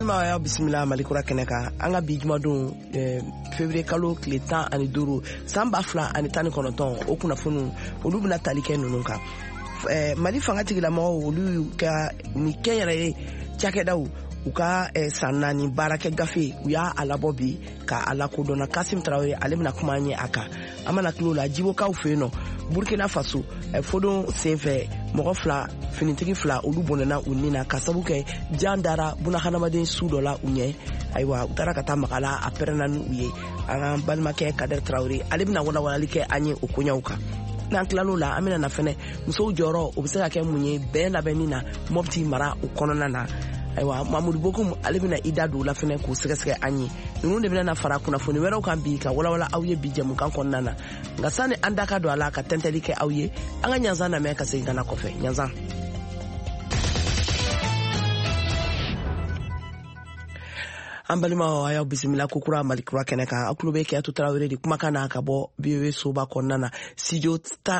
Ya bisimila malikura kɛnɛka an ka bi jumadon février kalo tile 15 san 2019 o kunnafoni olu bɛna tali kɛ ninnu kan. Mali fanga tigilamɔgɔw olu ka ni kɛnyɛrɛ ye cakɛdaw u ka san 4 baarakɛ gafe u y'a labɔ bi ka a lakodɔnna. Kasim Traoré ale bɛna kuma ɲɛ a kan. An mana tulo la jibokaw fɛ yen nɔ Burkina Faso fodon senfɛ mɔgɔ fila finitigi fila olu bɔnɛna u ni na ka sabu kɛ jan dara bunahadamaden su dɔ la u ɲɛ. Ayiwa u taara ka taa magala a pɛrɛnna ni u ye. An balimakɛ Kader Traoré ale bɛna walawalali kɛ an ye o koɲaw kan. N'an tilal'o la an bɛna na fɛnɛ musow jɔyɔrɔ o bɛ se ka kɛ mun ye bɛɛ labɛnni na Mopti mara o kɔnɔna na. Ayiwa Mamadou Bokoum ale bɛna i da don la fɛnɛ k'o sɛgɛsɛgɛ an ye. Ninnu de bɛna na fara kunnafoni wɛrɛw kan bi ka walawala aw ye bi jɛmukan kɔnɔna na. Nka sani an da ka don a la ka tɛntɛli kɛ aw ye an ka ɲanzan lamɛn ka segin ka na kɔfɛ. Ɲanzan. An balimaw a y'aw bisimila kokura malikura kɛnɛ kan. Aw tulo bɛ Kiyatu Traoré de kumakan na ka bɔ BOA soba kɔnɔna na studio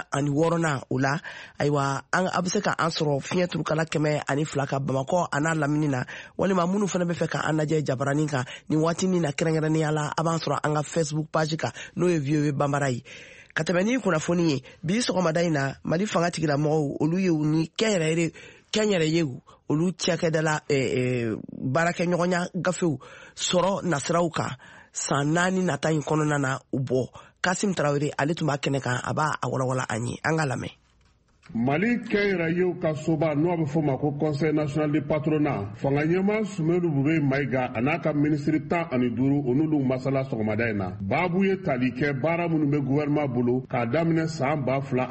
16 o la. Ayiwa a bɛ se ka an sɔrɔ fiɲɛ turukala 102 ka Bamakɔ a n'a lamini na walima minnu fana bɛ fɛ ka an lajɛ jabaranin kan ni waatinin na kɛrɛnkɛrɛnnenya la a b'an sɔrɔ an ka Facebook page kan n'o ye VOA Bambara ye. Ka tɛmɛ ni kunnafoni ye bi sɔgɔmada in na Mali fanga tigilamɔgɔw olu ye ni kɛnyɛrɛ ye olu cakɛdala baarakɛɲɔgɔnya gafew sɔrɔ nasiraw kan san 4 nata in kɔnɔna na u bɔ. Kasim Traoré ale tun b'a kɛnɛ kan a b'a walawala an ye an ka lamɛn. Mali kɛnyɛrɛyew ka soba n'o bɛ fɔ ma ko Conseil national du patronat fanga ɲɛma Sumelu Bube Mayiga a n'a ka minisiri 15 o n'olu masala sɔgɔmada in na. Baabu ye tali kɛ baara minnu bɛ gouvernement bolo k'a daminɛ san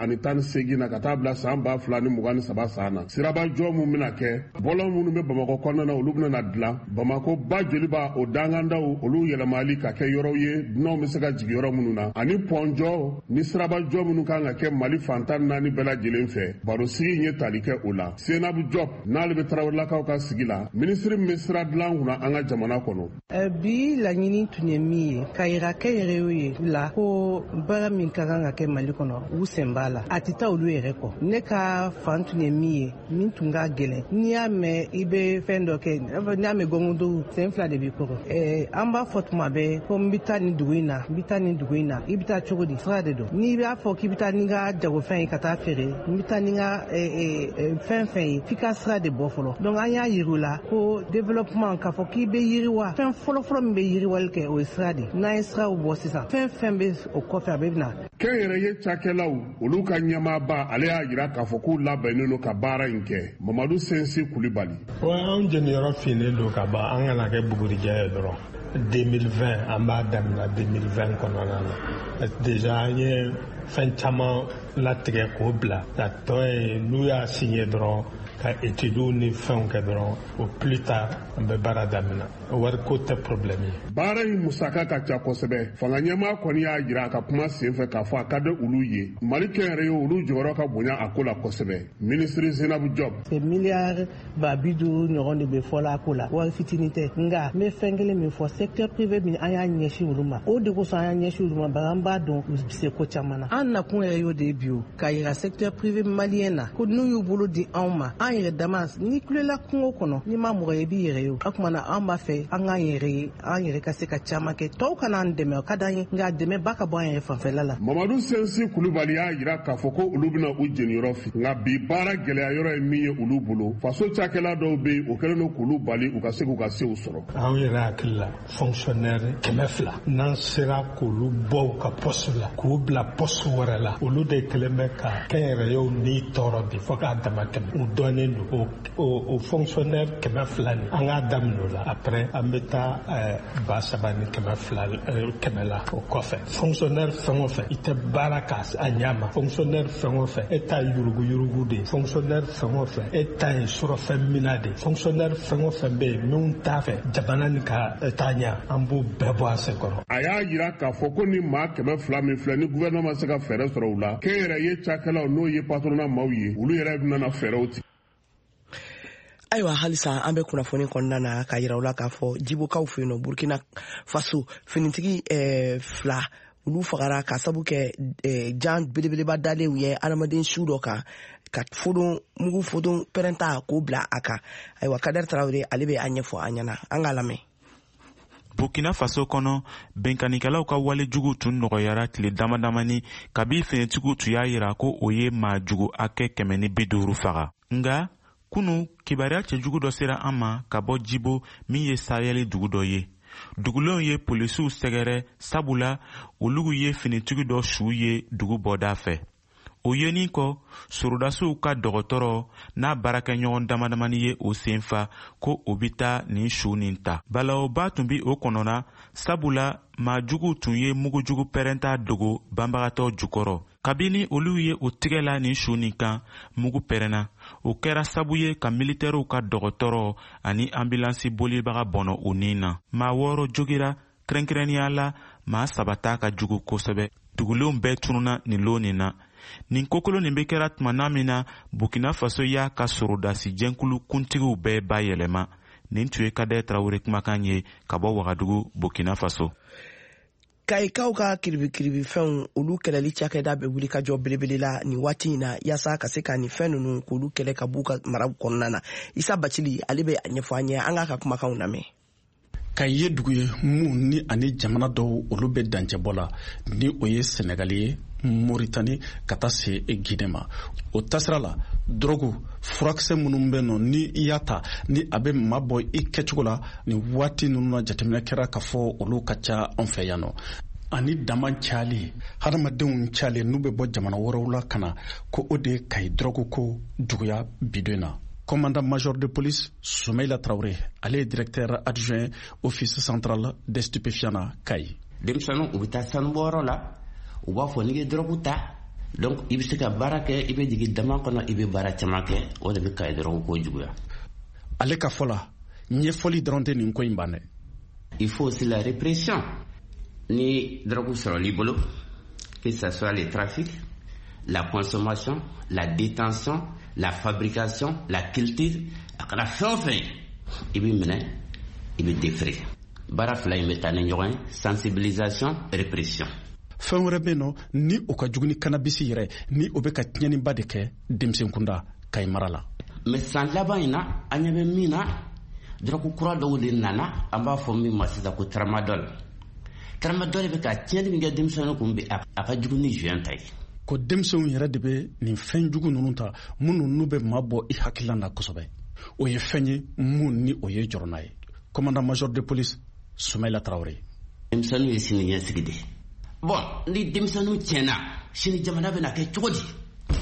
2018 na ka taa bila san 2023 san na. Sirabajɔ mun bɛna kɛ bɔlɔn minnu bɛ Bamakɔ kɔnɔna na olu bɛna na dilan. Bamakɔ ba joli b'a o dangandaw olu yɛlɛmali ka kɛ yɔrɔw ye dunanw bɛ se ka jigin yɔrɔ minnu na ani pɔnjɔ ni sirabajɔ minnu kan ka kɛ Mali fantan 4 bɛɛ lajɛlen fɛ. Baro sigi in ye tali kɛ o la. Senabu Job n'ale bɛ Traorélakaw ka sigi la ministre min bɛ sira dilan kunna an ka jamana kɔnɔ. Bi laɲini tun ye min ye ka yira kɛnyɛrɛyew ye la ko baara min ka kan ka kɛ Mali kɔnɔ u sen b'a la a tɛ taa olu yɛrɛ kɔ. Ne ka fan tun ye min ye min tun ka gɛlɛn n'i y'a mɛn i bɛ fɛn dɔ kɛ n'i y'a mɛn gɔngɔndɔw sen 2 de b'i kɔrɔ. An b'a fɔ tuma bɛɛ ko n bɛ taa nin dugu in na n bɛ taa nin dugu in na i bɛ taa cogo di sira de don. N'i b'a fɔ k'i bɛ taa n'i ka jagofɛn ye ka taa feere n bɛ taa ni ka fɛn ye f'i ka sira de bɔ fɔlɔ. Donc an y'a yir'u la ko développement k'a fɔ k'i bɛ yiriwa fɛn fɔlɔfɔlɔ min bɛ yiriwali kɛ o ye sira de. N'an ye siraw bɔ sisan fɛn bɛ o kɔfɛ a bɛ na. Kɛnyɛrɛye cakɛlaw olu ka ɲɛmaaba ale y'a jira k'a fɔ k'u labɛnnen don ka baara in kɛ. Mamadu Sensi Kulibali. Anw jeniyɔrɔ finnen don ka ban an kana kɛ bugurijɛ ye dɔrɔn. 2020 an b'a daminɛ 2020 kɔnɔna na déjà an ye fɛn caman latigɛ k'o bila a tɔ ye n'u y'a signé dɔrɔn ka études ni fɛnw kɛ dɔrɔn au plus tard an bɛ baara daminɛ wariko tɛ problème ye. Baara in musaka ka ca kosɛbɛ fanga ɲɛmaa kɔni y'a jira a ka kuma senfɛ k'a fɔ a ka di olu ye Mali kɛnyɛrɛye olu jɔyɔrɔ ka bonya a ko la kosɛbɛ. Ministre Senabu Job. Miliyari 50 ɲɔgɔn de bɛ fɔla a ko la wari fitinin tɛ nka n bɛ fɛn kelen min fɔ secteur privé min an y'a ɲɛsin olu ma o de kosɔn an y'a ɲɛsin olu ma bari an b'a dɔn u bɛ se ko caman na. An nakun yɛrɛ y'o de ye bi o ka yira secteur privé malien na ko n'u y'u bolo di anw ma an yɛrɛ dama ni kulela kungo kɔnɔ ni ma mɔgɔ ye b'i yɛrɛ ye o tuma na an b'a fɛ an k'an yɛrɛ ye an yɛrɛ ka se ka caman kɛ tɔw kana an dɛmɛ o ka d'an ye nka dɛmɛ ba ka bɔ an yɛrɛ fanfɛla la. Mamadu Sensi Kulibali y'a jira k'a fɔ ko olu bɛna u jeniyɔrɔ fi nka bi baara gɛlɛya yɔrɔ ye min ye olu bolo faso cakɛla dɔw bɛ yen o kɛlen don k'olu bali u ka se k'u ka sew sɔrɔ. Anw yɛrɛ hakili la fonctionnaire 200 n'an sera k'olu bɔ u ka poste la k'u bila poste wɛrɛ la olu de kɛlen bɛ ka kɛnyɛrɛyew ni tɔɔrɔ bi fo k'a dama tɛmɛ u dɔnnen don o fonctionnaire 200 ni an k'a daminɛ o la après an bɛ taa 300 ni 200 la o kɔfɛ fonctionnaire fɛn o fɛn i tɛ baara k'a a ɲama fonctionnaire fɛn o fɛn e ta yuruguyurugu de fonctionnaire fɛn o fɛn e ta ye surɔfɛn mina de fonctionnaire fɛn o fɛn bɛ yen minnu t'a fɛ jamana ni ka taa ɲa an b'o bɛɛ bɔ a sen kɔrɔ. A y'a jira k'a fɔ ko ni maa 200 min filɛ ni gouvernement ma se ka fɛɛrɛ sɔrɔ u la kɛnyɛrɛye cakɛlaw n'o ye patronat maaw ye olu yɛrɛ bɛna fɛɛrɛw tigɛ. Ayiwa halisa an bɛ kunnafoni kɔnɔna na ka yira u la k'a fɔ jibokaw fɛ yen nɔ Burkina Faso finitigi fila olu fagara ka sabu kɛ jan belebeleba dalen u ye adamaden su dɔ kan ka mugu fodon pɛrɛnta k'o bila a kan. Ayiwa Kader Traoré ale bɛ a ɲɛfɔ an ɲɛna, an k'a lamɛn. Burkina Faso kɔnɔ bɛnkanikɛlaw ka wale jugu tun nɔgɔyara tile damadamani kabi finitigiw tun y'a yira ko o ye maa jugu hakɛ 150 faga. Nga kunu kibaruya cɛjugu dɔ sera an ma ka bɔ Jibo min ye Sahel dugu dɔ ye. Dugulenw ye polisiw sɛgɛrɛ sabula olugu ye finitigi dɔ su ye dugu bɔda fɛ. O yenin kɔ sorodasiw ka dɔgɔtɔrɔ n'a baarakɛɲɔgɔn damadamani ye o senfa ko o bi taa nin su nin ta. Balaoba tun bi o kɔnɔna sabula maajugu tun ye mugujugu pɛrɛnta dogo banbagatɔ jukɔrɔ. Kabini olu ye o tigɛ la nin su nin kan mugu pɛrɛnna. O kɛra sabu ye ka militɛriw ka dɔgɔtɔrɔ ani ambulansi bolibaga bɔnɔ o nin na. Maa 6 jogira kɛrɛnkɛrɛnnenya la maa 3 ta ka jugu kosɛbɛ. Dugulenw bɛɛ tununa nin lon nin na. Nin kokolo nin bɛ kɛra tumana min na Burkina Faso y'a ka sorodasi jɛnkulu kuntigiw bɛɛ bayɛlɛma. Nin tun ye Kader Traoré kumakan ye ka bɔ Wagadugu, Burkina Faso. Kayikaw ka kiribikiribi fɛnw olu kɛlɛli cakɛda bɛ wuli ka jɔ belebele la nin waati in na yaasa ka se ka nin fɛn ninnu k'olu kɛlɛ ka b'u ka maraw kɔnɔna na. Isa Bacili ale bɛ a ɲɛfɔ an ɲɛ, an k'a ka kumakanw lamɛn. Ka ye dugu ye mun ni ani jamana dɔw olu bɛ dancɛbɔ la ni o ye Senegal ye, Mauritanie ka taa se Guinée ma. O tasira la drogue furakisɛ minnu bɛ nɔ ni i y'a ta ni a bɛ maa bɔ i kɛcogo la ni waati ninnu na jateminɛ kɛra ka fɔ olu ka ca an fɛ yan nɔ. Ani dama cali hadamadenw cali n'u bɛ bɔ jamana wɛrɛw la ka na ko o de ka ye drogue ko juguya bidon na. Commandant major de police Soumaïla Traoré, elle est directeur adjoint office central des stupéfiants na Kayi. Demsanu ubita sanboro la uba fo ni drogue ta donc ibi se ka barake ibi digi dama kono ibi bara chamake o de be kay drogue ko juguya. Ale ka fola ɲɛfɔli dɔrɔn tɛ nin ko in banɛ. Il faut aussi la répression. Ni drogue sur le bolo, que ce soit le trafic, la consommation, la détention, la fabrication, la culture, la fin, il y a des frais. Barafla y met en sensibilisation, répression. Fin rebeno ni o ka juguni cannabis yɛrɛ ni o bɛ ka tiɲɛniba de kɛ denmisɛn kunda Kayi mara la. Mais sans laban in na an ɲɛ bɛ min na drogue kura dɔw de nana an b'a fɔ min ma sisan ko tramadol. Tramadol bɛ ka tiɲɛni min kɛ denmisɛnninw kun bɛ a ka jugu ni joint ta ye. Ko denmisɛnw yɛrɛ de bɛ nin fɛn jugu ninnu ta minnu n'u bɛ maa bɔ i hakilila na kosɛbɛ. O ye fɛn ye mun ni o ye jɔrɔna ye. Commandant major de police Soumaïla Traoré. Denmisɛnninw ye sini ɲɛsigi de. Bon, ni denmisɛnninw tiɲɛna sini jamana bɛ na kɛ cogo di?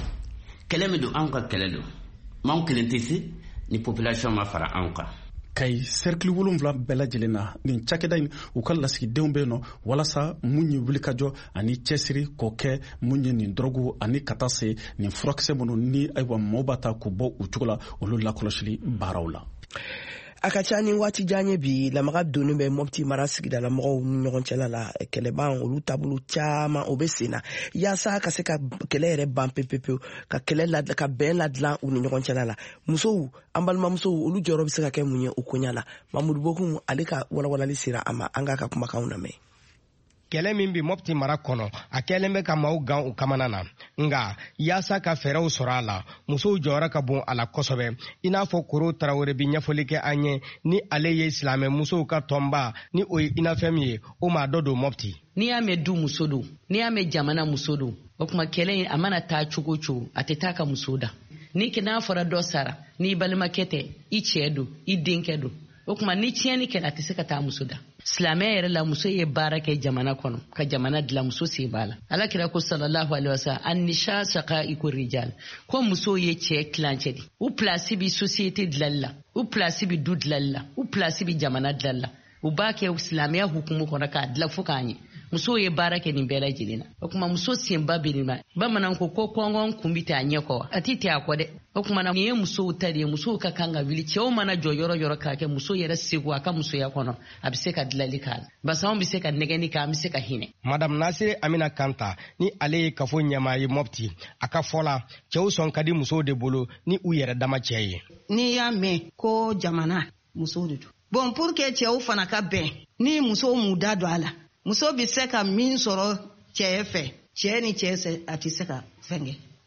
Kɛlɛ min don anw ka kɛlɛ don. M'anw kelen tɛ se ni population ma fara anw kan. Kayi cercle 7 bɛɛ lajɛlen na nin cakɛda in u ka lasigidenw bɛ yen nɔ walasa mun ye wulikajɔ ani cɛsiri k'o kɛ mun ye nin drogue ani ka taa se nin furakisɛ minnu ni ayiwa maaw b'a ta k'u bɔ u cogo la olu lakɔlɔsili baaraw la. A ka ca ni waati jan ye bi lamaga donnen bɛ Mopti mara sigidala mɔgɔw ni ɲɔgɔn cɛla la kɛlɛban olu taabolo caman o bɛ sen na yaasa ka se ka kɛlɛ yɛrɛ ban pepepewu ka kɛlɛ ka bɛn ladilan u ni ɲɔgɔn cɛla la. Musow an balimamusow olu jɔyɔrɔ bɛ se ka kɛ mun ye o koɲa la. Mamudu Bokum ale ka walawalali sera a ma an k'a ka kumakanw lamɛn. Kɛlɛ min bi Mopti mara kɔnɔ a kɛlen bɛ ka maaw gan u kamana na nga yaasa ka fɛɛrɛw sɔrɔ a la musow jɔyɔrɔ ka bon a la kosɛbɛ i n'a fɔ Koro Tarawele bi ɲɛfɔli kɛ an ye ni ale ye silamɛ musow ka tɔnba ni o ye inafɛn min ye o maa dɔ don Mopti. N'i y'a mɛn du muso don n'i y'a mɛn jamana muso don o kuma kɛlɛ in a mana taa cogo o cogo a tɛ taa ka muso da ni n'a fɔra dɔ sara n'i balimakɛ tɛ i cɛ don i denkɛ don o kuma ni tiɲɛni kɛra a tɛ se ka taa muso da. Silamɛ yɛrɛ la muso ye baara kɛ jamana kɔnɔ ka jamana dilan muso se b'a la. Alakira ko sallallahu alaihi wasallam an-nisha shaqa'iqur rijal ko muso ye cɛ tilancɛ de. U place bi société dilanli la u place bi du dilanli la u place bi jamana dilanli la u b'a kɛ silamɛya hukumu kɔnɔ k'a dilan fo k'a ɲɛ. Muso ye baara kɛ nin bɛɛ lajɛlen na o kuma muso senba bɛ nin na bamanan ko kɔngɔn kun bi t'a ɲɛ kɔ a ti tɛ a kɔ dɛ o kuma nin ye musow ta de ye musow ka kan ka wuli cɛw mana jɔ yɔrɔ yɔrɔ k'a kɛ muso yɛrɛ segu a ka musoya kɔnɔ a bɛ se ka dilanli k'a la basa anw bɛ se ka nɛgɛnni kɛ an bɛ se ka hinɛ. Madame Nasiri Amina Kanta ni ale ye kafo ɲɛmaa ye Mopti a ka fɔ la cɛw sɔn ka di musow de bolo ni u yɛrɛ dama cɛ ye. N'i y'a mɛn ko jamana musow de don bon pour que cɛw fana ka bɛn ni musow m'u da don a la muso bɛ se ka min sɔrɔ cɛ fɛ cɛ ni cɛ a tɛ se ka fɛn kɛ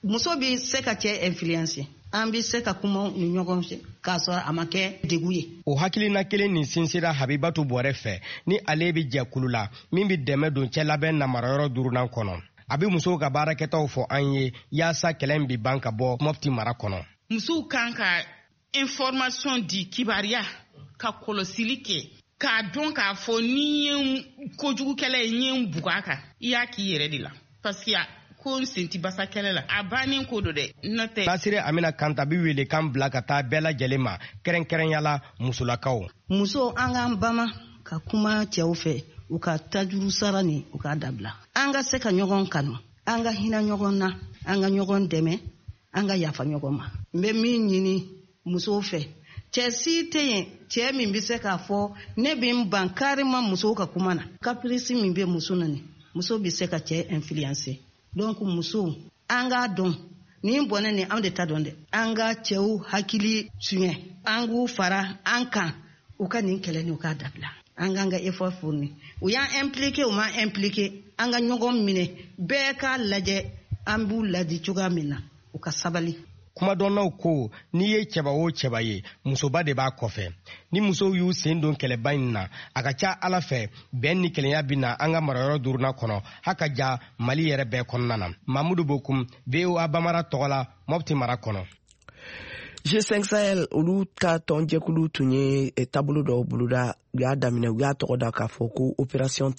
muso bi se ka cɛ influence an bi se ka kuma ni ɲɔgɔn fɛ k'a sɔrɔ a ma kɛ degun ye. O hakilina kelen nin sinsira Habibatu Bɔrɛ fɛ ni ale bi jɛkulu la min bi dɛmɛ don cɛ labɛn namarayɔrɔ 4nan kɔnɔ. A bi musow ka baarakɛtaw fɔ an ye yaasa kɛlɛ bi ban ka bɔ Mopti mara kɔnɔ. Musow kan ka information di kibariya ka kɔlɔsili kɛ k'a dɔn k'a fɔ ni ye kojugukɛla ye n ye buga kan I y'a k'i yɛrɛ de la parce que ko n sen ti basa kɛlɛ la a bannen ko do dɛ n'o tɛ. Tasire Amina Kanta bi wele kan bila ka taa bɛɛ lajɛlen ma kɛrɛnkɛrɛnyala musolakaw. Muso an k'an bama ka kuma cɛw fɛ u ka tajuru sara ni u ka dabila. An ka se ka ɲɔgɔn kanu an ka hinɛ ɲɔgɔn na an ka ɲɔgɔn dɛmɛ an ka yafa ɲɔgɔn ma. N bɛ min ɲini musow fɛ cɛ si tɛ yen cɛ min bɛ se k'a fɔ ne bɛ n ban carrément musow ka kuma na. Caprice min bɛ muso na ni muso bɛ se ka cɛ influencer. Donc muso an k'a dɔn nin bɔnɛ ni anw de ta dɔn dɛ. An ka cɛw hakili suɲɛ an k'u fara an kan u ka nin kɛlɛ ni u ka dabila. An k'an ka effort fourni u y'an impliqué u ma impliqué an ka ɲɔgɔn minɛ bɛɛ k'a lajɛ an b'u ladi cogoya min na u ka sabali. Kumadɔnnaw ko n'i ye cɛba o cɛba ye musoba de b'a kɔfɛ. Ni musow y'u sen don kɛlɛba in na a ka ca Ala fɛ bɛn ni kelenya bi na an ka marayɔrɔ 4nan kɔnɔ ha ka ja Mali yɛrɛ bɛɛ kɔnɔna na. Mamudu Bokum VOA Bamara tɔgɔ la Mopti mara kɔnɔ. G5 Sahel olu ka tɔnjɛkulu tun ye taabolo dɔw boloda u y'a daminɛ u y'a tɔgɔ da k'a fɔ ko opération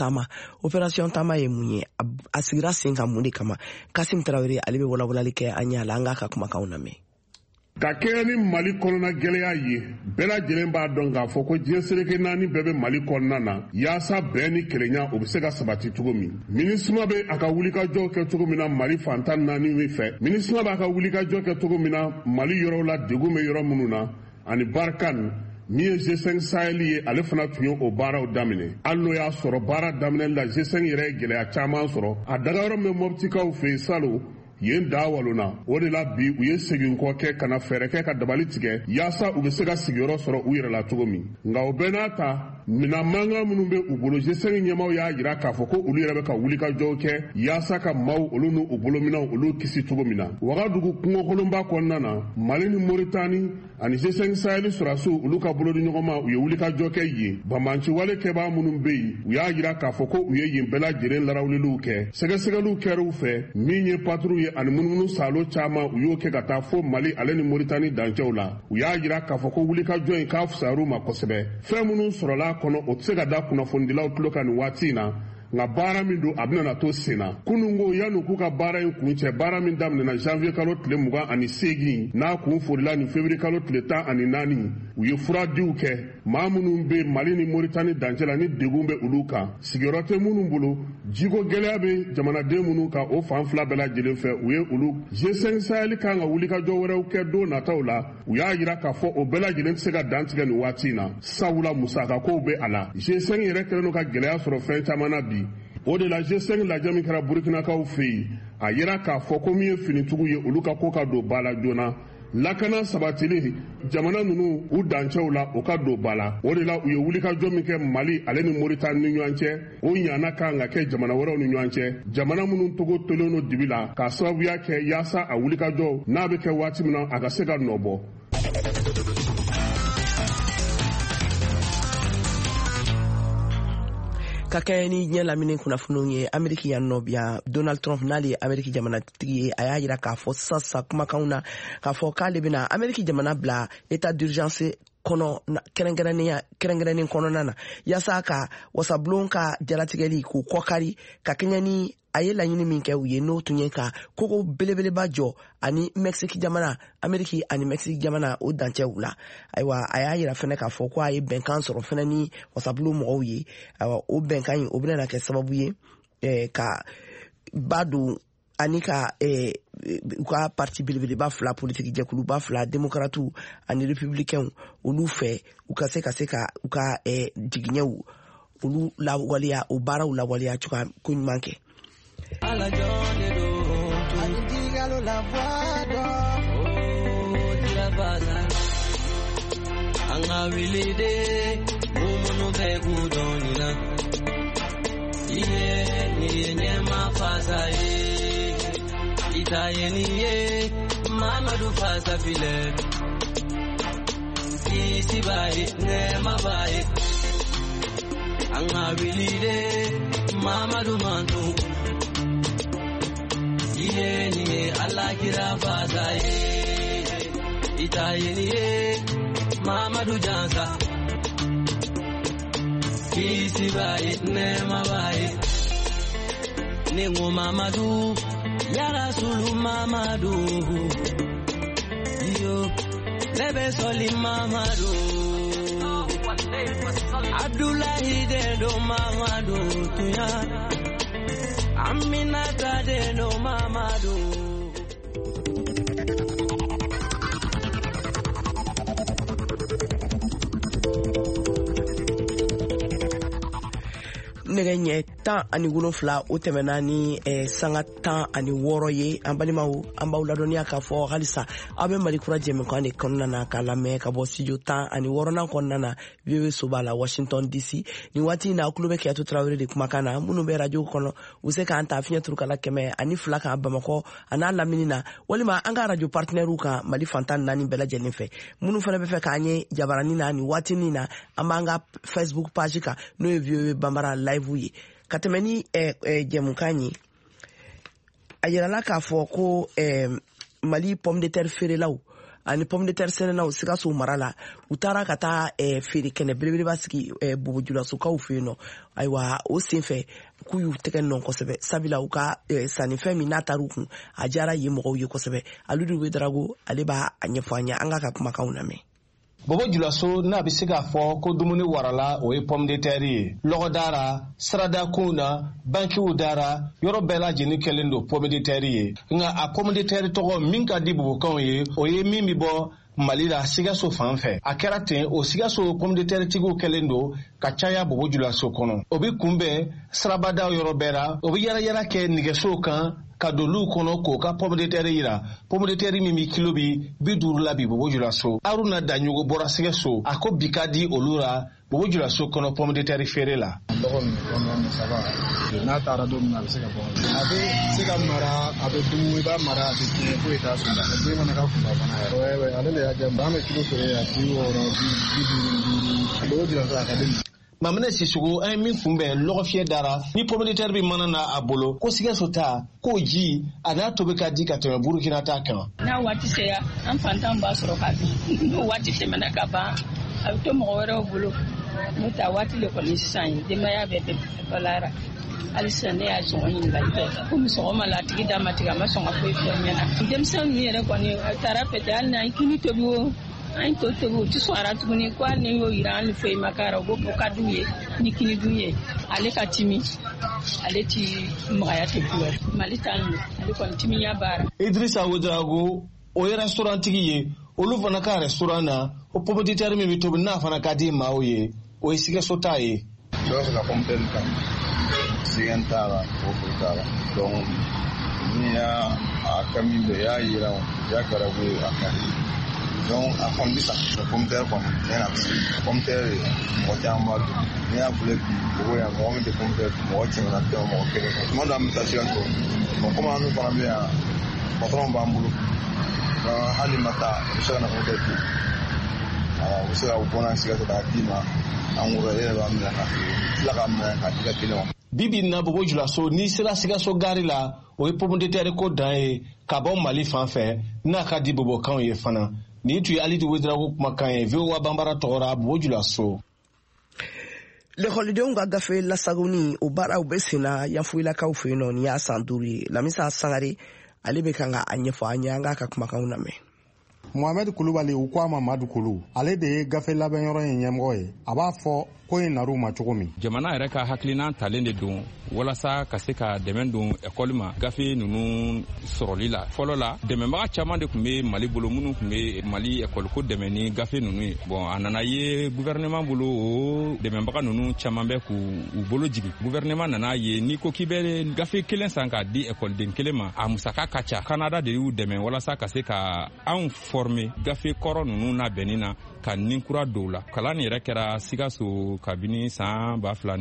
Tama ye mun ye a sigira sen kan mun de kama. Kasim Tarawele ale bɛ walawalali kɛ an ɲɛ la an k'a ka kumakanw lamɛn. Ka kɛɲɛ ni Mali kɔnɔna gɛlɛya ye bɛɛ lajɛlen b'a dɔn k'a fɔ ko diɲɛ seleke 4 bɛɛ bɛ Mali kɔnɔna na yaasa bɛn ni kelenya o bɛ se ka sabati cogo min. MINUSMA bɛ a ka wulikajɔw kɛ cogo min na Mali fantan 4 min fɛ. MINUSMA b'a ka wulikajɔ kɛ cogo min na Mali yɔrɔw la degun bɛ yɔrɔ minnu na ani Barkan min ye G5 Sahel ye ale fana tun ye o baaraw daminɛ. Hali n'o y'a sɔrɔ baara daminɛ la G5 yɛrɛ ye gɛlɛya caman sɔrɔ a dagayɔrɔ min Moptikaw fɛ yen Salo yen da walona o de la bi u ye segin kɔ kɛ kana fɛɛrɛ kɛ ka dabali tigɛ yaasa u bɛ se ka sigiyɔrɔ sɔrɔ u yɛrɛ la cogo min. Nka o bɛɛ n'a ta mina mankan minnu bɛ u bolo G5 ɲɛmaw y'a jira k'a fɔ ko olu yɛrɛ bɛ ka wulikajɔw kɛ yaasa ka maaw olu n'u bolominɛw olu kisi cogo min na. Wagadugu kungokolonba kɔnɔna na Mali ni Moritani ani G5 Sahel sɔrɔdasiw olu ka bolo di ɲɔgɔn ma u ye wulikajɔ kɛ yen. Banbanciwale kɛbaa minnu bɛ yen u y'a jira k'a fɔ ko u ye yen bɛɛ lajɛlen larawuliw kɛ. Sɛgɛsɛgɛliw kɛr'u fɛ min ye patrouille ye ani munumunu salo caman u y'o kɛ ka taa fo Mali ale ni Moritani dancɛw la. U y'a jira k'a fɔ ko wulikajɔ in k'a fisayar'u ma kosɛbɛ. Fɛn minnu sɔrɔla kɔnɔ o tɛ se ka da kunnafonidilaw tulo kan nin waati in na nka baara min don a bɛna to sen na. Kunungo yan'u k'u ka baara in kun cɛ baara min daminɛna janvier kalo tile 28 n'a kun forila ni février kalo tile 14 u ye furadiw kɛ maa minnu bɛ Mali ni Moritani dancɛ la ni degun bɛ olu kan. Sigiyɔrɔ tɛ minnu bolo jiko gɛlɛya bɛ jamanaden minnu kan o fan fila bɛɛ lajɛlen fɛ u ye olu. G5 Sahel kan ka wulikajɔ wɛrɛw kɛ don nataw la u y'a jira k'a fɔ o bɛɛ lajɛlen tɛ se ka dantigɛ nin waati in na sabula musakakow bɛ a la. G5 yɛrɛ kɛlen don ka gɛlɛya sɔrɔ fɛn caman na bi. O de la G5 lajɛ min kɛra Burkinakaw fɛ yen a yira k'a fɔ ko min ye finitigiw ye olu ka ko ka don ba la joona. Lakana sabatili jamana ninnu u dancɛw la o ka don ba la. O de la u ye wulikajɔ min kɛ Mali ale ni Moritani ni ɲɔgɔn cɛ o ɲana kan ka kɛ jamana wɛrɛw ni ɲɔgɔn cɛ. Jamana minnu togo tolen don dibi la k'a sababuya kɛ yaasa a wulikajɔ n'a bɛ kɛ waati min na a ka se ka nɔ bɔ. Ka kɛ ni ɲɛ lamini kunnafoniw ye Ameriki yan nɔ biya Donald Trump n'ale ye Ameriki jamanatigi ye a y'a jira k'a fɔ sisan kumakanw na k'a fɔ k'ale bɛna Ameriki jamana bila état d'urgence kɔnɔ kɛrɛnkɛrɛnnen kɔnɔna na yaasa ka wasabulon ka jalatigɛli k'u kɔkari ka kɛɲɛ ni a ye laɲini min kɛ u ye n'o tun ye ka kogo belebeleba jɔ ani Mexique jamana Ameriki ani Mexique jamana o dancɛw la. Ayiwa a y'a jira fɛnɛ k'a fɔ ko a ye bɛnkan sɔrɔ fɛnɛ ni wasabulon mɔgɔw ye. Ayiwa o bɛnkan in o bɛna kɛ sababu ye ka ba don ani ka u ka parti belebeleba fila politique jɛkuluba fila démocrates ani républicains olu fɛ u ka se ka u ka jigiɲɛw olu lawaleya o baaraw lawaleya cogoya ko ɲuman kɛ. Ala jone do aligalo la voado la baza anga wilide umuno be gudonina iye nyema faza itayeniye Mamadu fasa file isi baye nema baye anga bilide Mamadu mantu yeniye Allah kira fasa itayeniye Mamadu jansa isi baye nema baye Nengo Mamadu Ya Rasulu Mamadu Yo Lebe Soli Mamadu Abdullahi Dendo Mamadu Tuya Aminata Dendo Mamadu nɛgɛ ɲɛ 17 o tɛmɛna ni sanga 16 ye an balimaw an b'aw ladɔnniya k'a fɔ halisa aw bɛ Mali kura jɛmukan de kɔnɔna na k'a lamɛn ka bɔ studio 16nan kɔnɔna na VOA soba la Washington DC ni waati in na aw tulo bɛ Kiyatu Tarawele de kumakan na minnu bɛ radio kɔnɔ u se k'an ta fiɲɛ turukala 102 kan Bamakɔ a n'a lamini na walima an ka radio partenaires kan Mali fantan 4 bɛɛ lajɛlen fɛ minnu fana bɛ fɛ k'an ye jabarani na ni waati in na an b'an ka Facebook page kan n'o ye VOA Bambara live ye ka tɛmɛ ni jɛmukan ye a yirala k'a fɔ ko Mali pomme de terre feerelaw ani pomme de terre sɛnɛnaw Sikaso mara la u taara ka taa feere kɛnɛ belebeleba sigi bobojulasokaw fɛ yen nɔ ayiwa o senfɛ k'u y'u tɛgɛ nɔ kosɛbɛ sabula u ka sannifɛn min n'a taara u kun a diyara yen mɔgɔw ye kosɛbɛ Aludu Wederago ale b'a ɲɛfɔ an ye an ka kumakanw lamɛn. Bobo Julaso n'a bɛ se k'a fɔ ko dumuni warala o ye pomme de terre ye lɔgɔ dara sarada kun na bankiw dara yɔrɔ bɛɛ lajɛlen kɛlen don pomme de terre ye nka a pomme de terre tɔgɔ min ka di bobokanw ye o ye min bɛ bɔ Mali la Sikaso fan fɛ a kɛra ten o Sikaso pomme de terre tigiw kɛlen don ka caya Bobo Julaso kɔnɔ o bɛ kunbɛn sarabadaw yɔrɔ bɛɛ la o bɛ yala kɛ nɛgɛsow kan ka don lu kɔnɔ k'o ka pomme de terre yira pomme de terre min bi kilo bi 50 la bi Bobo Julaso Aruna Daɲogo bɔra Sikaso a ko bi ka di olu la Bobo Julaso kɔnɔ pomme de terre feere la n'a taara don min na a bɛ se ka bɔ a bɛ se ka mara a bɛ dumu i b'a mara a tɛ tiɲɛ foyi t'a sɔrɔ a den fana ka kunba fana yɛrɛ ale de y'a jɛ an bɛ kilo feere a 60 Bobo Julaso a ka di Mamene Sissogo an ye min kunbɛn lɔgɔfiyɛ dara ni pomme de terre bɛ mana na a bolo ko Sikaso ta k'o ji a n'a tobi ka di ka tɛmɛ Burukina ta kan. N'a waati sera an fantan b'a sɔrɔ ka dun n'o waati tɛmɛna ka ban a bɛ to mɔgɔ wɛrɛw bolo n'o tɛ waati le kɔni sisan ye denbaya bɛɛ bɛ balara hali sisan ne y'a sɔngɔ ɲininkali kɛ komi sɔgɔma la a tigi d'a ma tigɛ a ma sɔn ka foyi fɔ n ɲɛna denmisɛnnin ninnu yɛrɛ kɔni a taara fɛtɛ hali n'an ye kini tobi o an to tobi u ti sɔn ara tuguni ko hali ni y'o yira hali foyi ma k'ara o b'o ka d'u ye ni kini dun ye ale ka timi ale ti magaya tɛ buwɛ Mali ta ɲi ale kɔni timiya baara. Idrissa Wederago o ye restaurant tigi ye olu fana ka restaurant na o pomme de terre min bɛ tobi n'a fana ka di maaw ye o ye Sikaso ta ye. dɔw fɛ ka pomme de terre kan sigɛn t'a la o foyi t'a la donc ni y'a ka min bɛ y'a yira y'a kɛra ko a ka di donc a kɔni bɛ sa pomme de terre kɔni tiɲɛ na pomme de terre mɔgɔ caman b'a dun n'i y'a filɛ bi Bobo yan mɔgɔ min tɛ pomme de terre mɔgɔ cɛmɛna tɛmɛ mɔgɔ kelen kan tuma dɔ an bɛ taa Sikaso bon komi an fana bɛ yan patron b'an bolo hali ma taa u bɛ se ka na pomme de terre u bɛ se ka bɔ n'an Sikaso k'a d'i ma an wolo e yɛrɛ b'a minɛ ka tila k'a minɛ k'a di ka kelen ma. Bibi na Bobo Julaso n'i sera Sikaso gari la o ye pomme de terre ko dan ye ka bɔ Mali fan fɛ n'a ka di bobokanw ye fana ni tun ye Aludu Wederago kumakan ye VOA Bambara tɔgɔra Bobo Julaso. Lɛkɔlidenw ka gafe lasagoni o baaraw bɛ sen na Yanfoyilakaw fɛ yen nɔ ni y'a san 5 ye Lamisa Sangare ale bɛ kan ka a ɲɛfɔ an ye an k'a ka kumakanw lamɛn. Mohamed Kulubali u ko a ma Madu Kulu ale de ye gafe labɛnyɔrɔ in ɲɛmɔgɔ ye a b'a fɔ ko in nar'u ma cogo min. Jamana yɛrɛ ka hakilina talen de don walasa ka se ka dɛmɛ don ekɔli ma gafe ninnu sɔrɔli la fɔlɔ la dɛmɛbaga caman de tun bɛ Mali bolo minnu tun bɛ Mali ekɔliko dɛmɛ ni gafe ninnu ye bon a nana ye gouvernement bolo o dɛmɛbaga ninnu caman bɛ k'u bolo jigin gouvernement nana ye n'i ko k'i bɛ gafe kelen san k'a di ekɔliden kelen ma a musaka ka ca Canada de y'u dɛmɛ walasa ka se ka anw former gafe kɔrɔ ninnu na bɛnni na ka ninkura dɔw la kalan yɛrɛ kɛra Sikaso kabini san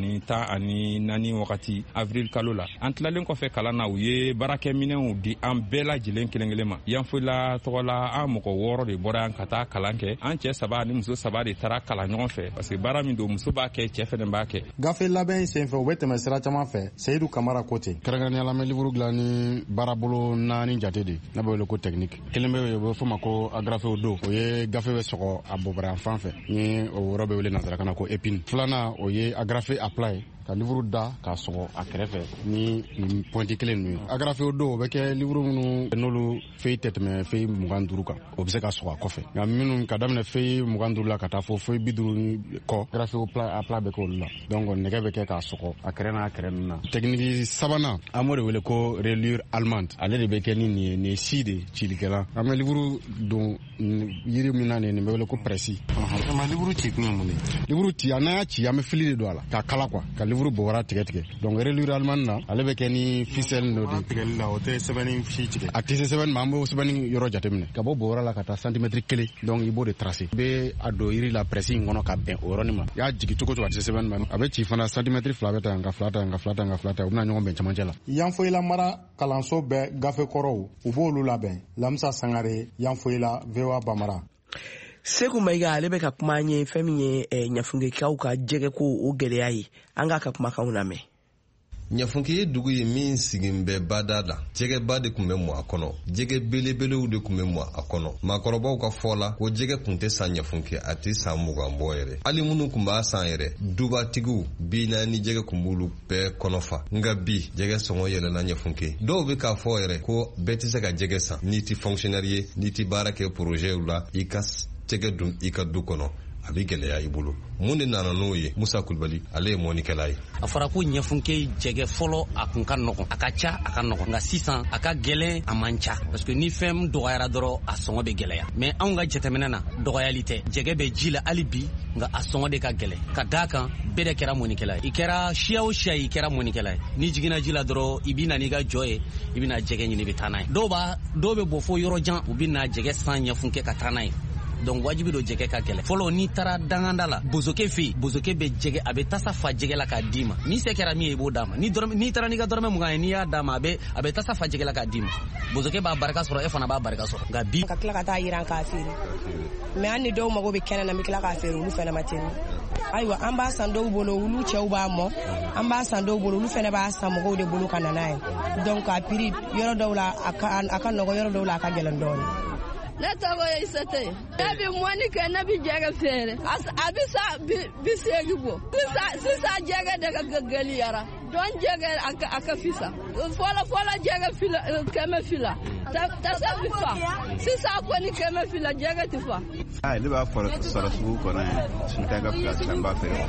2014 wagati avril kalo la an tilalen kɔfɛ kalan na u ye baarakɛminɛnw di an bɛɛ lajɛlen kelen ma Yanfoyila tɔgɔ la an mɔgɔ 6 de bɔra yan ka taa kalan kɛ an cɛ 3 ni muso 3 de taara kalan ɲɔgɔn fɛ parce que baara min don muso b'a kɛ cɛ fɛnɛ b'a kɛ gafe labɛn senfɛ u bɛ tɛmɛ sira caman fɛ Seyidu Kamara ko ten kɛrɛnkɛrɛnnenya la livre dilan ni baarabolo 4 jate de n'a bɛ wele ko technique kelen bɛ o bɛ fɔ ma ko agrafew do o ye gafe bɛ sɔgɔ a bɔbara fan fɛ ni o yɔrɔ bɛ wele nanzarakan na ko épine filanan o ye agrafe apply ka livre da ka sɔgɔ a kɛrɛfɛ ni pointi kelen ninnu ye agrafew do o bɛ kɛ livre minnu n'olu feuille tɛ tɛmɛ feuille 25 kan o bɛ se ka sɔgɔ a kɔfɛ nka minnu ka daminɛ feuille 25 la ka taa fɔ feuille 50 kɔ agrafew apply bɛ kɛ olu la donc nɛgɛ bɛ kɛ k'a sɔgɔ a kɛrɛ n'a kɛrɛ ninnu na technique sabanan an b'o de wele ko reliure allemande ale de bɛ kɛ ni nin ye si de cilikɛla an bɛ livre don yiri min na nin bɛ wele ko presse ma livre ci kun ye mun de livre ci an y'a ci an bɛ fili de don a la k'a kala quoi ka livre bɔra tigɛ donc reliure allemande na ale bɛ kɛ ni ficelle dɔ de tigɛli la o tɛ sɛbɛnni si tigɛ a tɛ se sɛbɛnni ma an b'o sɛbɛnni yɔrɔ jateminɛ ka bɔ bɔra la ka taa centimètre 1 donc i b'o de tracer i bɛ a don yiri la presse in kɔnɔ ka bɛn o yɔrɔnin ma i y'a jigin cogo cogo a tɛ se sɛbɛnni ma a bɛ ci fana centimètre 2 bɛ ta yan ka 2 ta yan ka 2 ta yan ka 2 ta u bɛna ɲɔgɔn bɛn camancɛ la Yanfoyila mara kalanso bɛɛ gafe kɔrɔw u b'olu labɛn Lamisa Sangare Yanfoyila VOA Bamara Seku Mayiga ale bɛ ka kuma an ye fɛn min ye ɲafunkɛkaw ka jɛgɛ ko o gɛlɛya ye an k'a ka kumakanw lamɛn Ɲafunke ye dugu ye min sigin bɛ bada la jɛgɛba de kun bɛ mɔ a kɔnɔ jɛgɛ belebelew de kun bɛ mɔ a kɔnɔ maakɔrɔbaw ka fɔ la ko jɛgɛ kun tɛ san Ɲafunke a tɛ san 20 bɔ yɛrɛ hali minnu kun b'a san yɛrɛ dubatigiw bi na ni jɛgɛ kun b'olu bɛɛ kɔnɔfa nka bi jɛgɛ sɔngɔ yɛlɛna Ɲafunke dɔw bɛ k'a fɔ yɛrɛ ko bɛɛ tɛ se ka jɛgɛ san n'i tɛ fonctionnaire ye n'i tɛ baara kɛ projet la i ka jɛgɛ dun i ka du kɔnɔ a bɛ gɛlɛya i bolo mun de nana n'o ye Musa Kulibali ale ye mɔnikɛla ye a fɔra ko Ɲafunke jɛgɛ fɔlɔ a kun ka nɔgɔn a ka ca a ka nɔgɔn nka sisan a ka gɛlɛn a man ca parce que ni fɛn dɔgɔyara dɔrɔn a sɔngɔ bɛ gɛlɛya mais anw ka jateminɛ na dɔgɔyali tɛ jɛgɛ bɛ ji la hali bi nka a sɔngɔ de ka gɛlɛn ka d'a kan bɛɛ de kɛra mɔnikɛla ye i kɛra siya o siya i kɛra mɔnikɛla ye ni jiginna ji la dɔrɔn i bɛ na n'i ka jɔ ye i bɛ na jɛgɛ ɲini i bɛ taa n'a ye dɔw bɛ bɔ fo yɔrɔ jan u bɛ na jɛgɛ san Ɲafunke ka taa n'a ye donc wajibi do jɛgɛ ka gɛlɛ fɔlɔ n'i taara danganda la bozoke fɛ bozoke bɛ jɛgɛ a bɛ tasa fa jɛgɛ la k'a d'i ma ni se kɛra min ye i b'o d'a ma n'i taara n'i ka dɔrɔmɛ 20 ye n'i y'a d'a ma a bɛ tasa fa jɛgɛ la k'a d'i ma bozoke b'a barika sɔrɔ e fana b'a barika sɔrɔ nka bi ka tila ka taa yiran k'a feere mais an ni dɔw mago bɛ kɛnɛ na n bɛ tila k'a feere olu fana ma teli ayiwa an b'a san dɔw bolo olu cɛw b'a mɔ an b'a san dɔw bolo olu fana b'a san mɔgɔw de bolo ka na n'a ye donc a prix yɔrɔ dɔw la a ka nɔgɔ yɔrɔ dɔw la a ka gɛlɛn dɔɔnin ne tɔgɔ ye Isete ne bɛ mɔni kɛ ne bɛ jɛgɛ feere a bɛ sa bi seegi bɔ sisan jɛgɛ de ka gɛlɛyara don jɛgɛ a ka fisa fɔlɔ jɛgɛ kɛmɛ fila tasa bɛ fa sisan kɔni kɛmɛ fila jɛgɛ tɛ fa ne b'a sɔrɔ sugu kɔnɔ sun tɛ ka fila san b'a feere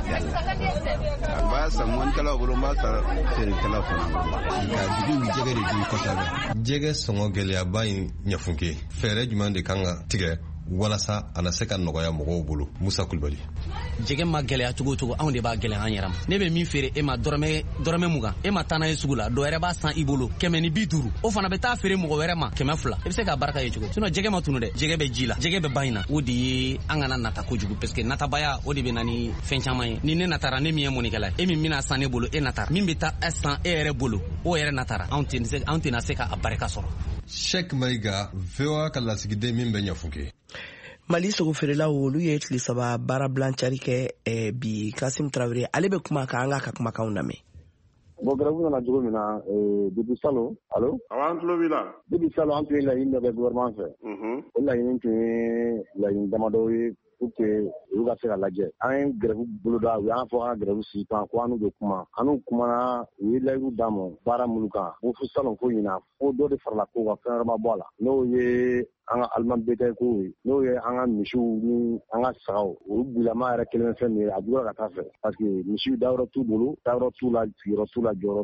a b'a san mɔnikɛlaw bolo n b'a sɔrɔ feerekɛlaw fana nka dugu bɛ jɛgɛ de dun kosɛbɛ jɛgɛ sɔngɔ gɛlɛyaba in Ɲafunke fɛɛrɛ jumɛn de kan ka tigɛ walasa a na se ka nɔgɔya mɔgɔw bolo Musa Kulibali jɛgɛ ma gɛlɛya cogo cogo anw de b'a gɛlɛya an yɛrɛ ma ne bɛ min feere e ma dɔrɔmɛ 20 e ma taa n'a ye sugu la dɔ wɛrɛ b'a san i bolo 150 o fana bɛ taa feere mɔgɔ wɛrɛ ma 200 i bɛ se ka barika ye cogo sinon jɛgɛ ma tunu dɛ jɛgɛ bɛ ji la jɛgɛ bɛ ba in na o de ye an kana nata kojugu parce que natabaya o de bɛ na ni fɛn caman ye ni ne natara ne min ye mɔnikɛla ye e min bɛna san ne bolo e natara min bɛ taa san e yɛrɛ bolo o yɛrɛ natara anw tɛna se ka barika sɔrɔ Sheikh Mayiga VOA ka lasigiden min bɛ Ɲafunke Mali sogo feerelaw olu ye tile 3 baara bilancari kɛ bi Kasim Traoré ale bɛ kuma kan an ka kumakanw lamɛn bon grève nana cogo min na depuis salon allo an tulo b'i la depuis salon an tun ye laɲini dɔ kɛ gouvernement fɛ o laɲini tun ye laɲini damadɔ ye pour que olu ka se ka lajɛ an ye grève boloda u y'an fɔ an ka grève si kan ko an n'u bɛ kuma an n'u kumana u ye layidu d'a ma baara minnu kan ko fo salon fo ɲina fo dɔ de farala ko kan fɛn wɛrɛ ma bɔ a la n'o ye an ka aliment bétail ko ye n'o ye an ka misiw ni an ka sagaw olu bilama yɛrɛ kelen fɛn min ye a jugura ka taa fɛ parce que misiw dayɔrɔ t'u bolo dayɔrɔ t'u la sigiyɔrɔ t'u la jɔyɔrɔ t'u la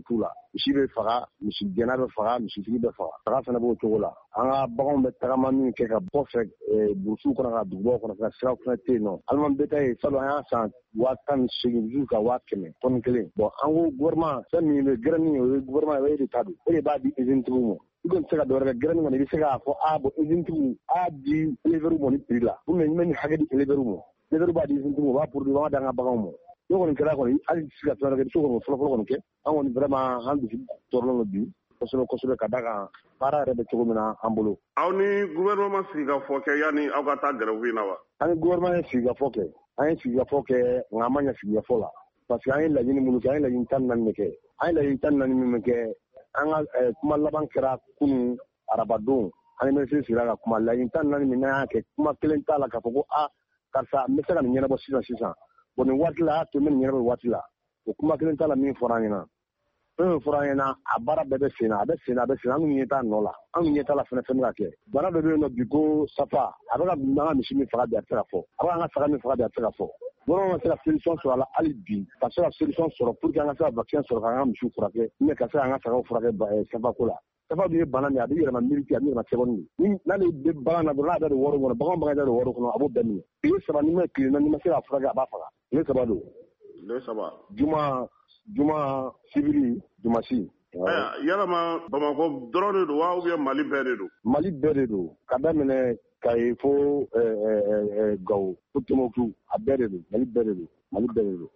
misi bɛ faga misi gɛnna bɛ faga misitigi bɛ faga saga fana b'o cogo la an ka baganw bɛ tagama min kɛ ka bɔ fɛ burusiw kɔnɔ ka dugubaw kɔnɔ ka siraw fana tɛ yen nɔ alima bɛ taa yen salon an y'a san 18,000 ka 100,000 tɔni kelen bon an ko gouvernement fɛn min bɛ gɛrɛni o ye gouvernement ye o de ta don e de b'a di usine tigiw ma i kɔni tɛ se ka dɔ wɛrɛ kɛ gɛrɛni kɔni i bɛ se k'a fɔ bon usine tigiw a di éleveurs ma ni prix la ou bien n bɛ nin hakɛ di éleveurs ma éleveurs b'a di usine tigiw ma u b'a produit u b'a di an ka baganw ma n'o kɔni kɛra kɔni hali si ka fɛn wɛrɛ kɛ i bɛ se k'o fɔlɔ-fɔlɔ kɔni kɛ an kɔni vraiment an dusu tɔɔrɔlen don bi kosɛbɛ ka da kan baara yɛrɛ bɛ cogo min na an bolo. Aw ni gouvernement sigi ka fɔ kɛ yanni aw ka taa grève in na wa? An ni gouvernement ye sigi ka fɔ kɛ nka an ma ɲɛ sigi ka fɔ la parce que an ye laɲini minnu kɛ an ye laɲini 14 de kɛ an ye laɲini 14 min kɛ an ka kuma laban kɛra kunun arabadon an ye ministre sigira ka kuma laɲini 14 min n'an y'a kɛ kuma kelen t'a la k'a fɔ ko karisa n bɛ se ka nin ɲɛnabɔ sisan bon nin waati la a to n bɛ nin ɲɛnabɔ waati la o kuma kelen t'a la min fɔra an ɲɛna fɛn fɔra an ɲɛna a baara bɛɛ bɛ sen na an kun ɲɛ t'a nɔ la an kun ɲɛ t'a la fɛn bɛ ka kɛ bana dɔ bɛ yen nɔ bi ko safa a bɛ ka an ka misi min faga bi a tɛ se ka fɔ a bɛ an ka saga min faga bi a tɛ se ka fɔ gouvernement ka se ka solution sɔrɔ a la hali bi ka se ka solution sɔrɔ pour que an ka se ka vaccin sɔrɔ k'an ka misiw furakɛ mais ka se ka an ka sagaw furakɛ safa ko la safa dun ye bana min a bɛ yɛlɛma minute a bɛ yɛlɛma seconde n'ale bɛ bagan na dɔrɔn n'a da don wɔɔrɔ kɔnɔ bagan da don wɔɔrɔ kɔnɔ a b'o bɛɛ minɛ tile 3 ni ma tile 4 ni ma se ka furakɛ a b'a faga tile 3 don tile 3 juma sibiri jumasi yalama Bamako dɔrɔn de don wa ou bien Mali bɛɛ de don? Mali bɛɛ de don ka daminɛ Kayi fo Gawo fo Tombouctou a bɛɛ de don Mali bɛɛ de don.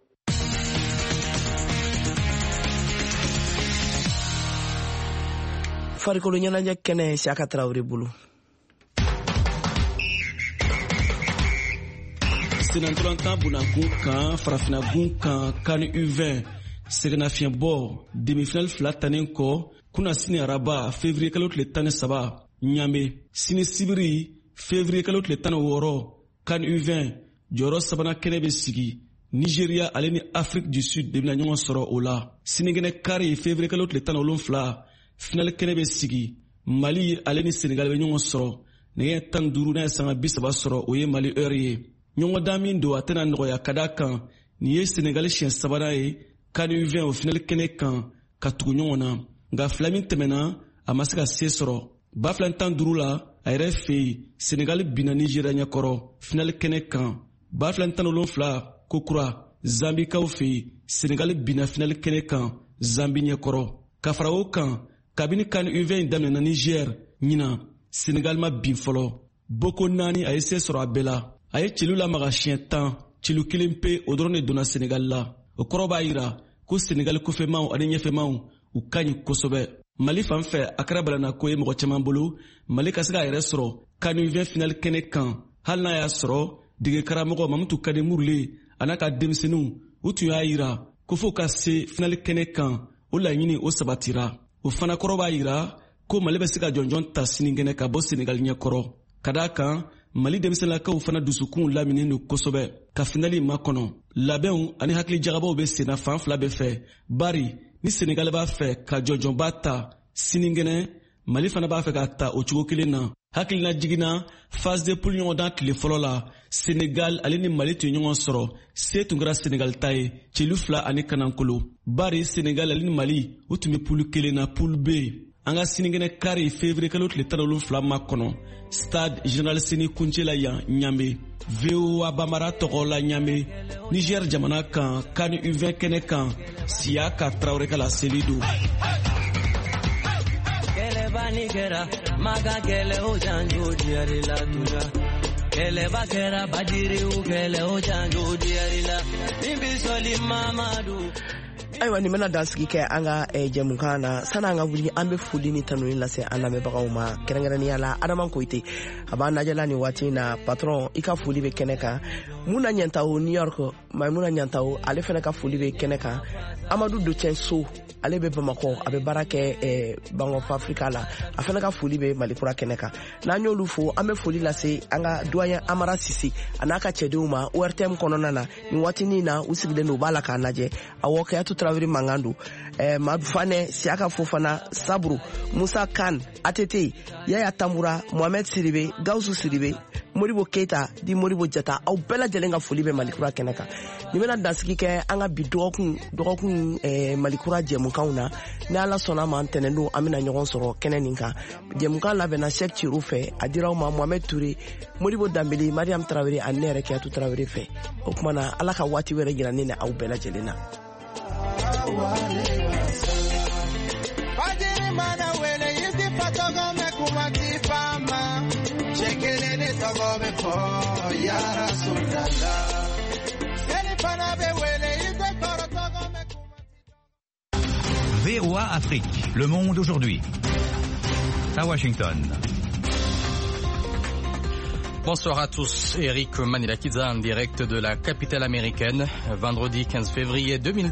farikolo ɲɛnajɛ kɛnɛ Siaka Traoré bolo. Senatolanta Bunankun kan Farafinagun kan Kani U20 seginnafiɲɛbɔ demi-finale 2 tanen kɔ kuna sini araba février kalo tile 13 Ɲame sini sibiri février kalo tile 16 Kani U20 jɔyɔrɔ sabanan kɛnɛ bɛ sigi Nigeria ale ni Afrique du Sud de bɛna ɲɔgɔn sɔrɔ o la sinikɛnɛ kari février kalo tile 17 finale kɛnɛ bɛ sigi Mali ale ni Senegal bɛ ɲɔgɔn sɔrɔ nɛgɛ 15 n'a ye sanga 30 sɔrɔ o ye Mali heure ye ɲɔgɔndan min don a tɛna nɔgɔya ka da kan nin ye Senegal siɲɛ sabanan ye Kani U20 o finale kɛnɛ kan ka tugu ɲɔgɔn na nka fila min tɛmɛna a ma se ka se sɔrɔ ba 15 la a yɛrɛ fɛ yen Senegal binna Nigeria ɲɛkɔrɔ finale kɛnɛ kan ba 17 kokura Zambikaw fɛ yen Senegal binna finale kɛnɛ kan Zambi ɲɛkɔrɔ ka fara o kan kabini Kani U20 daminɛna Niger ɲina Senegal ma bin fɔlɔ Boko 4 a ye se sɔrɔ a bɛɛ la a ye celu lamaga siɲɛ 10 celu 1 pe o dɔrɔn de donna Senegal la o kɔrɔ b'a yira ko Senegal kɔfɛmaw ani ɲɛfɛmaw u ka ɲi kosɛbɛ Mali fan fɛ a kɛra balana ko ye mɔgɔ caman bolo Mali ka se k'a yɛrɛ sɔrɔ Kani U20 finale kɛnɛ kan hali n'a y'a sɔrɔ dege karamɔgɔ Mamutu Kade Murule a n'a ka denmisɛnninw u tun y'a yira ko fo ka se finale kɛnɛ kan o laɲini o sabatira o fana kɔrɔ b'a yira ko Mali bɛ se ka jɔnjɔn ta sinikɛnɛ ka bɔ Senegal ɲɛkɔrɔ ka d'a kan Mali denmisɛnninlakaw fana dusukun laminen don kosɛbɛ ka finali makɔnɔ labɛnw ani hakili jagabaw bɛ senna fan fila bɛɛ fɛ bari ni Senegal b'a fɛ ka jɔnjɔnba ta sinikɛnɛ Mali fana b'a fɛ ka ta o cogo kelen na hakilina jiginna phase de poule ɲɔgɔndan tile fɔlɔ la Senegal ale ni Mali tun ye ɲɔgɔn sɔrɔ se tun kɛra Senegal ta ye celu 2 ani kanankolo bari Senegal ale ni Mali u tun bɛ poule kelen na poule B an ka sinikɛnɛ kari février kalo tile 17 ma kɔnɔ stade général Seni Kuncɛ la yan Ɲame VOA Bambara tɔgɔ la Ɲame Niger jamana kan Kani U20 kɛnɛ kan Siaka Traoré ka laseli don Bani kɛra maga kɛlɛ o janjo diyari la tuna kɛlɛba kɛra badiriw kɛlɛ o janjo diyari la min bi sɔli Mamadu. Ayiwa nin bɛna dansigi kɛ an ka jɛmukan na sanni an ka wuli an bɛ foli ni tanuni lase an lamɛnbagaw ma kɛrɛnkɛrɛnnenya la Adama Koyite a b'an lajɛla nin waati in na patron i ka foli bɛ kɛnɛ kan Muna Ɲantawo New York Maimuna Ɲantawo ale fana ka foli bɛ kɛnɛ kan Amadu Docɛnso ale bɛ Bamakɔ a bɛ baara kɛ Bank of Africa la a fana ka foli bɛ Malikura kɛnɛ kan n'an y'olu fo an bɛ foli lase an ka doyen Amara Sisi a n'a ka cɛdenw ma ORTM kɔnɔna na nin waatinin na u sigilen don u b'a la k'a lajɛ awɔ Kayatu Traoré mankan don Madu Fane Siaka Fofana Saburu Musa Kan Atete Yaya Tamura Mohamed Siribe Gawusu Siribe Moribo Keita di Moribo Jata aw bɛɛ lajɛlen ka foli bɛ Malikura kɛnɛ kan. Ni bɛna dansigi kɛ an ka bi dɔgɔkun Malikura jɛmukanw na ni Ala sɔnna ma ntɛnɛn don an bɛna ɲɔgɔn sɔrɔ kɛnɛ nin kan. Jɛmukan labɛnna Cheikh Thierry fɛ a dira aw ma Mohamed Touré, Moribo Dambele, Mariam Traoré ani ne yɛrɛ Kiyatu Traoré fɛ. O kuma na Ala ka waati wɛrɛ jira ne ni aw bɛɛ lajɛlen na. VOA Afrique, le monde aujourd'hui. À Washington. Bonsoir à tous, Eric Manilakidza en direct de la capitale américaine, vendredi 15 février 2010.